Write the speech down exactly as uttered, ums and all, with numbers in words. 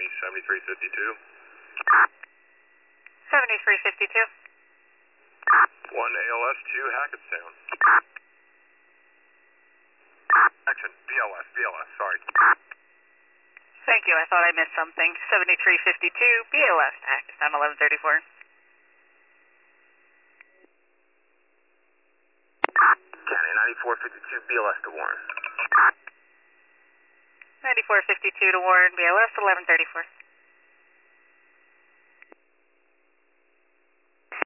seventy-three fifty-two. seventy-three fifty-two. one A L S two Hackettstown. Action, B L S, B L S, sorry. Thank you, I thought I missed something. seventy-three fifty-two, B L S, Hackettstown eleven thirty-four. County ninety-four fifty-two, B L S to Warren. ninety-four fifty-two to Warren, B L S eleven thirty-four.